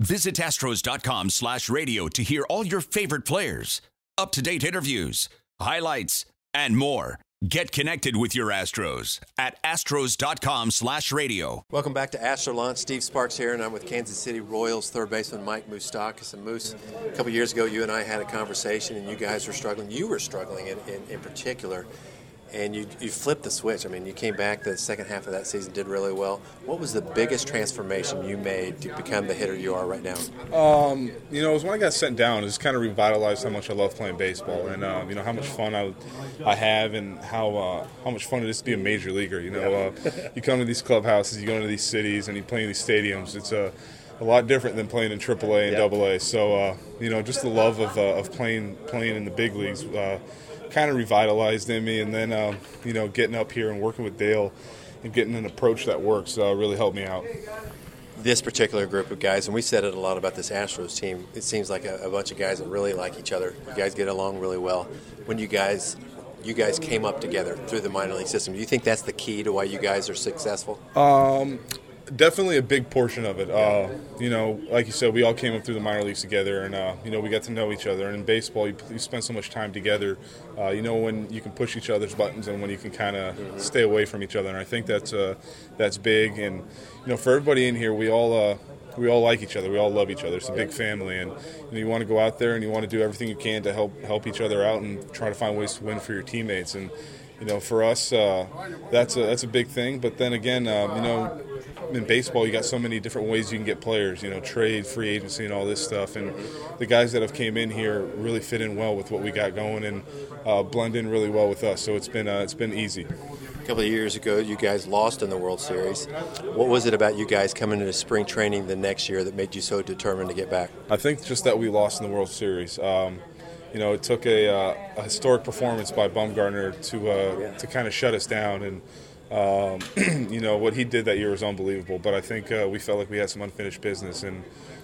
Visit Astros.com/radio to hear all your favorite players, up-to-date interviews, highlights, and more. Get connected with your Astros at Astros.com/radio. Welcome back to Astro Launch. Steve Sparks here, and I'm with Kansas City Royals third baseman Mike Moustakas. And Moose, a couple years ago, you and I had a conversation, and you guys were struggling. You were struggling in particular, and you flipped the switch. I mean, you came back the second half of that season, did really well. What was the biggest transformation you made to become the hitter you are right now? It was when I got sent down. It just kind of revitalized how much I love playing baseball, and how much fun I have, and how much fun it is to be a major leaguer. You come to these clubhouses, you go into these cities, and you play in these stadiums. It's a lot different than playing in AAA and AA. So just the love of playing in the big leagues kind of revitalized in me, and then getting up here and working with Dale and getting an approach that works really helped me out. This particular group of guys, and we said it a lot about this Astros team, it seems like a bunch of guys that really like each other. You guys get along really well. When you guys came up together through the minor league system, do you think that's the key to why you guys are successful? Definitely a big portion of it. Like you said, we all came up through the minor leagues together, and we got to know each other. And in baseball, you spend so much time together. When you can push each other's buttons and when you can kind of stay away from each other. And I think that's big. And for everybody in here, we all like each other. We all love each other. It's a big family, and you want to go out there and you want to do everything you can to help each other out and try to find ways to win for your teammates. And for us, that's a big thing. But then again, in baseball, you got so many different ways you can get players. Trade, free agency, and all this stuff. And the guys that have came in here really fit in well with what we got going and blend in really well with us. So it's been easy. A couple of years ago, you guys lost in the World Series. What was it about you guys coming into spring training the next year that made you so determined to get back? I think just that we lost in the World Series. It took a historic performance by Bumgarner to kind of shut us down, and what he did that year was unbelievable. But I think we felt like we had some unfinished business, and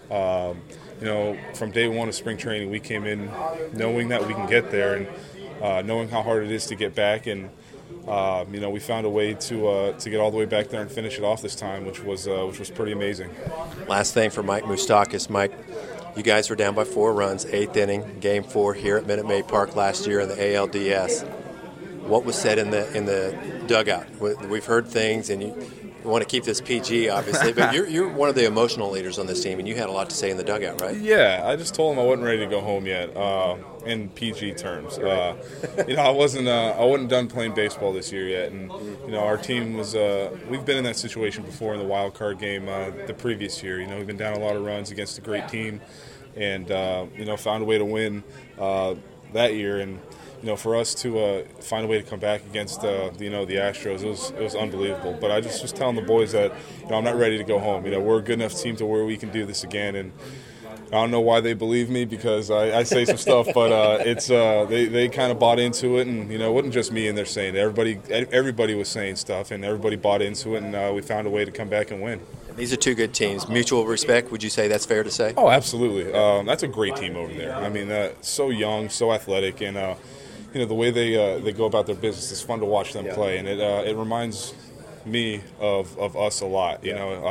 from day one of spring training, we came in knowing that we can get there, and knowing how hard it is to get back, and we found a way to get all the way back there and finish it off this time, which was pretty amazing. Last thing for Mike Moustakas. Mike, you guys were down by 4 runs, 8th inning, Game 4 here at Minute Maid Park last year in the ALDS. What was said in the dugout? We've heard things, and you want to keep this PG, obviously, but you're one of the emotional leaders on this team, and you had a lot to say in the dugout, right? Yeah, I just told him I wasn't ready to go home yet. In PG terms, I wasn't done playing baseball this year yet, and our team was. We've been in that situation before in the wild card game the previous year. We've been down a lot of runs against a great team, and found a way to win that year. And for us to find a way to come back against the Astros, it was unbelievable. But I just was telling the boys that I'm not ready to go home. We're a good enough team to where we can do this again, and I don't know why they believe me, because I say some stuff, but it's they kind of bought into it, and it wasn't just me in there saying it. Everybody was saying stuff, and everybody bought into it, and we found a way to come back and win. These are two good teams. Mutual respect, would you say that's fair to say? Oh, absolutely. That's a great team over there. I mean, so young, so athletic, and the way they go about their business is fun to watch them play, and it reminds me of us a lot.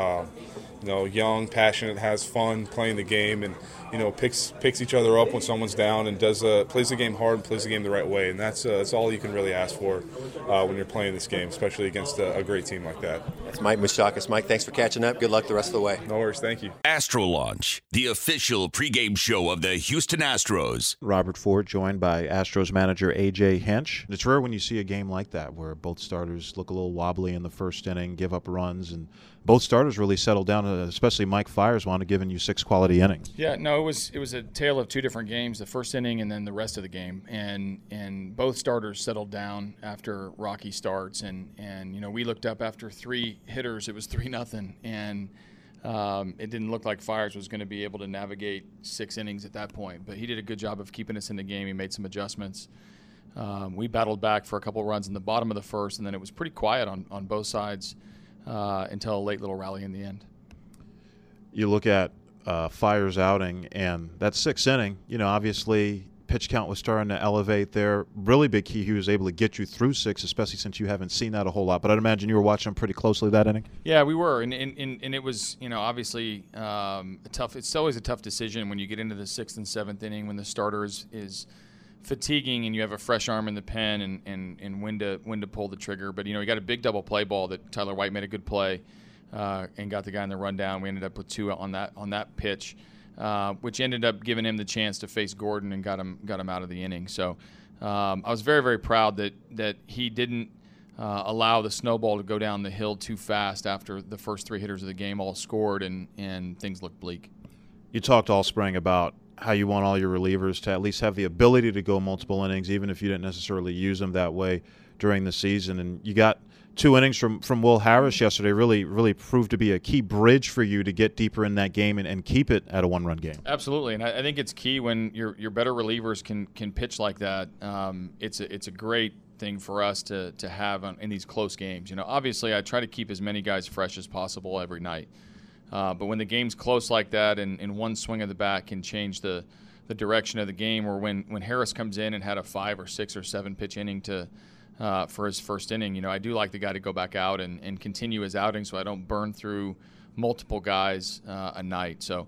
Young, passionate, has fun playing the game, and picks each other up when someone's down, and plays the game hard and plays the game the right way. And that's all you can really ask for when you're playing this game, especially against a great team like that. That's Mike Moustakas. Mike, thanks for catching up. Good luck the rest of the way. No worries. Thank you. Astro Launch, the official pregame show of the Houston Astros. Robert Ford, joined by Astros manager A.J. Hinch. It's rare when you see a game like that where both starters look a little wobbly in the first inning, give up runs, and both starters really settled down, especially Mike Fiers wound up giving you 6 quality innings. Yeah, no, it was a tale of 2 different games, the first inning and then the rest of the game. And both starters settled down after rocky starts. And we looked up after 3 hitters, it was 3-0. And it didn't look like Fiers was going to be able to navigate 6 innings at that point. But he did a good job of keeping us in the game. He made some adjustments. We battled back for a couple of runs in the bottom of the first, and then it was pretty quiet on both sides until a late little rally in the end. You look at Fiers' outing, and that 6th inning, obviously pitch count was starting to elevate there. Really big key. He was able to get you through 6, especially since you haven't seen that a whole lot. But I'd imagine you were watching him pretty closely that inning. Yeah, we were, and it was, obviously tough. It's always a tough decision when you get into the 6th and 7th inning when the starter is fatiguing and you have a fresh arm in the pen and when to pull the trigger. But he got a big double play ball that Tyler White made a good play and got the guy in the rundown. We ended up with 2 on that pitch. Which ended up giving him the chance to face Gordon and got him out of the inning. So I was very, very proud that he didn't allow the snowball to go down the hill too fast after the first 3 hitters of the game all scored and things looked bleak. You talked all spring about how you want all your relievers to at least have the ability to go multiple innings, even if you didn't necessarily use them that way during the season. And you got 2 innings from Will Harris yesterday. Really proved to be a key bridge for you to get deeper in that game and keep it at a 1-run game. Absolutely, and I think it's key when your better relievers can pitch like that. It's a great thing for us to have in these close games. Obviously I try to keep as many guys fresh as possible every night. But when the game's close like that and one swing of the bat can change the direction of the game, or when Harris comes in and had a 5 or 6 or 7 pitch inning for his first inning, I do like the guy to go back out and continue his outing so I don't burn through multiple guys a night. So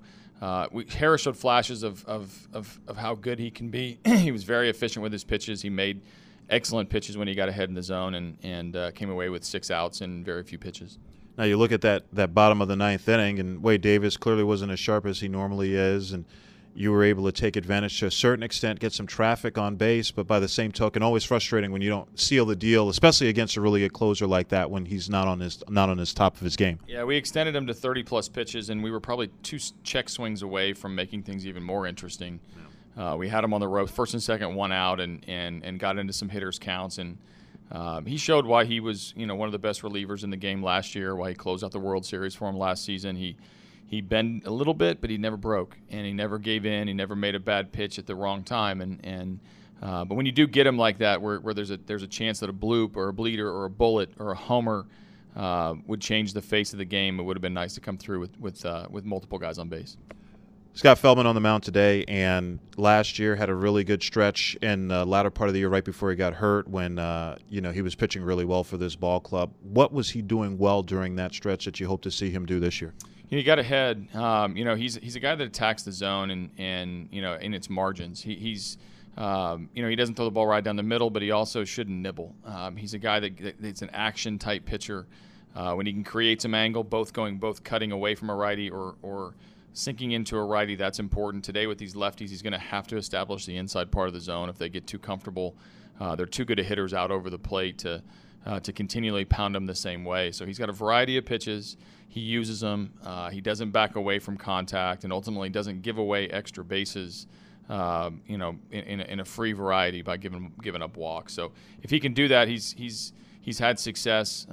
Harris showed flashes of how good he can be. He was very efficient with his pitches. He made excellent pitches when he got ahead in the zone and came away with 6 outs and very few pitches. Now you look at that bottom of the 9th inning, and Wade Davis clearly wasn't as sharp as he normally is, and you were able to take advantage to a certain extent, get some traffic on base, but by the same token, always frustrating when you don't seal the deal, especially against a really good closer like that when he's not on his top of his game. Yeah, we extended him to 30-plus pitches, and we were probably 2 check swings away from making things even more interesting. Yeah. We had him on the road, first and second, 1 out, and got into some hitters' counts, and he showed why he was, one of the best relievers in the game last year, why he closed out the World Series for him last season. He bent a little bit, but he never broke, and he never gave in. He never made a bad pitch at the wrong time. But when you do get him like that, where there's a chance that a bloop or a bleeder or a bullet or a homer would change the face of the game, it would have been nice to come through with multiple guys on base. Scott Feldman on the mound today, and last year had a really good stretch in the latter part of the year right before he got hurt when he was pitching really well for this ball club. What was he doing well during that stretch that you hope to see him do this year? He got ahead. He's a guy that attacks the zone and in its margins. He doesn't throw the ball right down the middle, but he also shouldn't nibble. He's a guy that's an action type pitcher. When he can create some angle, both cutting away from a righty or sinking into a righty, that's important. Today with these lefties, he's going to have to establish the inside part of the zone. If they get too comfortable, they're too good of hitters out over the plate to continually pound them the same way. So he's got a variety of pitches. He uses them. He doesn't back away from contact, and ultimately doesn't give away extra bases, in a free variety by giving up walks. So if he can do that, he's had success,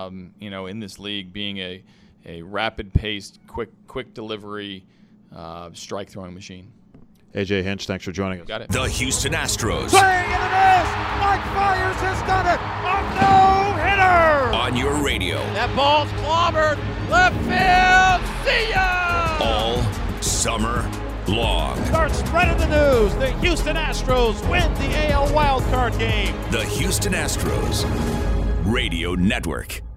in this league, being a rapid-paced, quick delivery, strike-throwing machine. A.J. Hinch, thanks for joining us. Got it. The Houston Astros. Swing and a miss! Mike Fiers has done it! A no-hitter! On your radio. That ball's clobbered! Left field! See ya! All summer long. Start spreading the news. The Houston Astros win the AL wildcard game. The Houston Astros Radio Network.